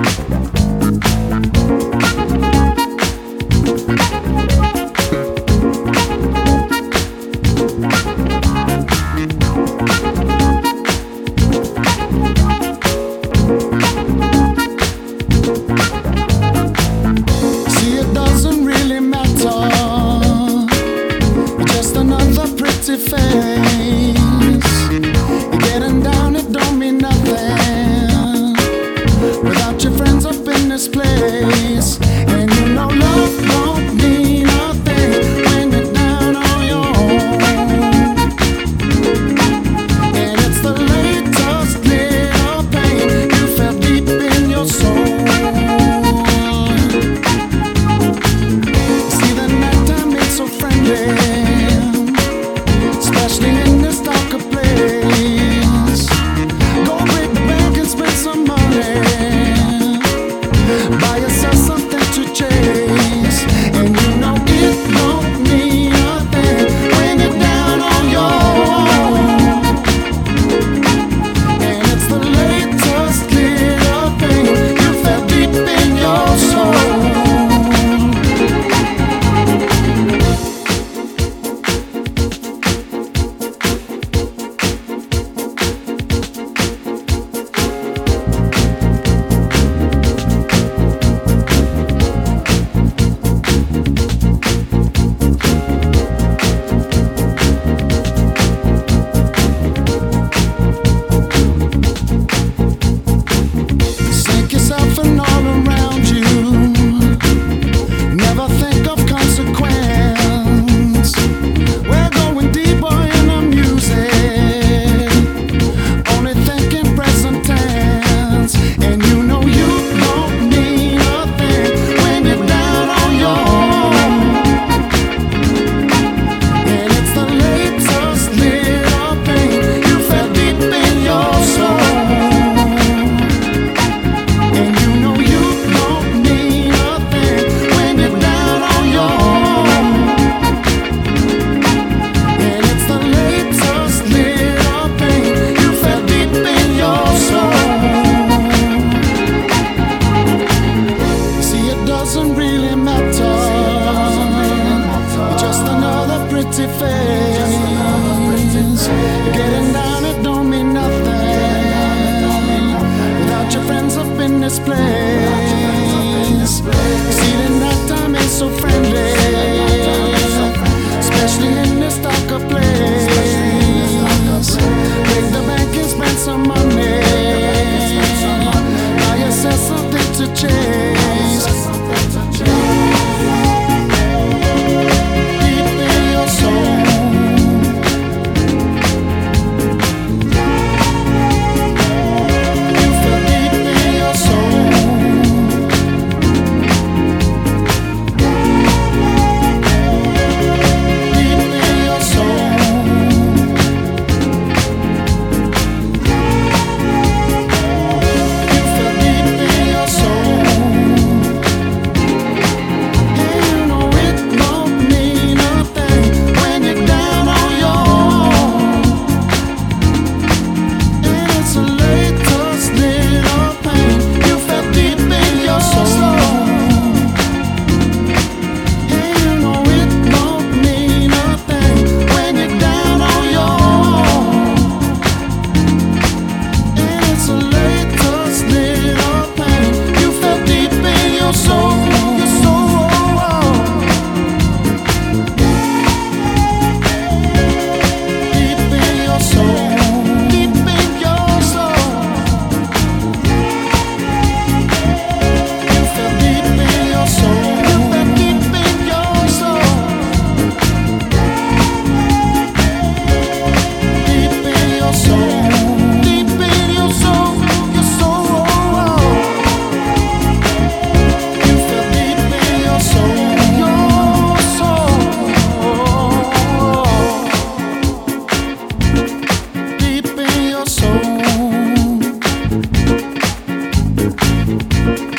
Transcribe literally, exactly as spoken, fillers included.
face. Getting down, it don't mean nothing without your friends up in this place. And you know love don't mean nothing when you're down on your own. And it's the latest little pain you felt deep in your soul. See, the nighttime ain't so friendly, especially in this darker place. Go break the bank and spend some money, buy yourself something to chase. And you know it don't mean nothing when you're down on your own. And it's the latest little thing you felt deep in your soul. And all around you, never think of consequence. We're going deeper in the music, only thinking present tense. And you know you don't mean nothing when you're down on your own. And it's the latest little thing you felt deep in your soul. Pretty face. Getting down, it don't mean nothing without your friends up in this place. See, the night time ain't so friendly, especially in this darker place. Break the bank and spend some money, buy yourself something to chase. Soul.